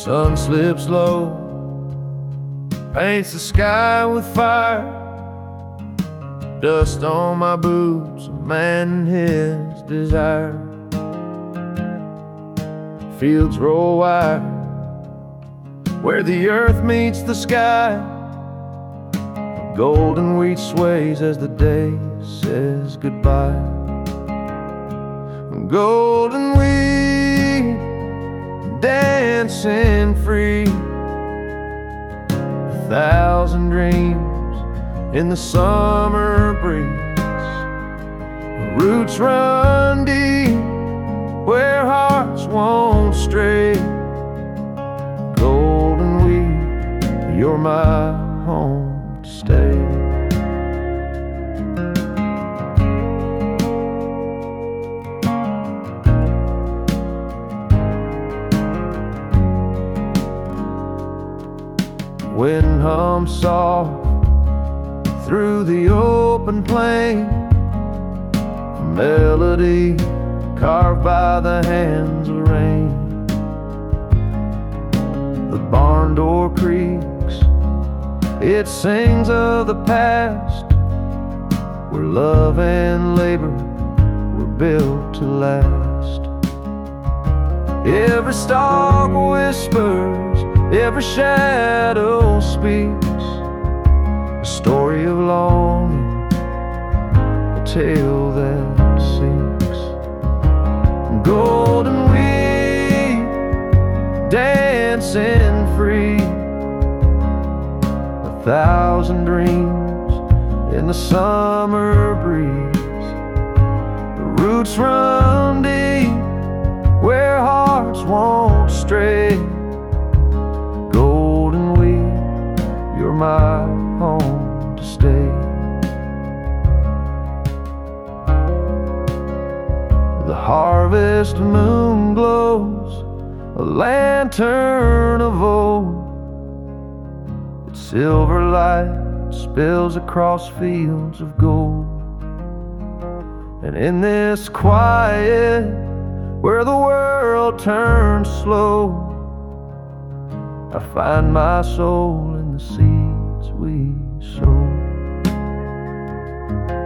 sun slips low, paints the sky with fire. Dust on my boots, a man and his desire. Fields roll wide, where the earth meets the sky. Golden wheat sways as the day says goodbye. Golden wheat dancing free, 1,000 dreams in the summer breeze. Roots run deep where hearts won't stray. Golden wheat, you're my home to stay. Wind hums soft through the open plain, a melody carved by the hands of rain. The barn door creaks, it sings of the past, where love and labor were built to last. Every stalk whispers, every shadow speaks, a story of longing, a tale that sinks. Golden wheat dancing free, 1,000 dreams in the summer breeze. The roots run deep where hearts won't stray. Golden wheat, you're my home to stay. The harvest moon glows, a lantern of old. Its silver light spills across fields of gold. And in this quiet, where the world turns slow, I find my soul in the seeds we sow.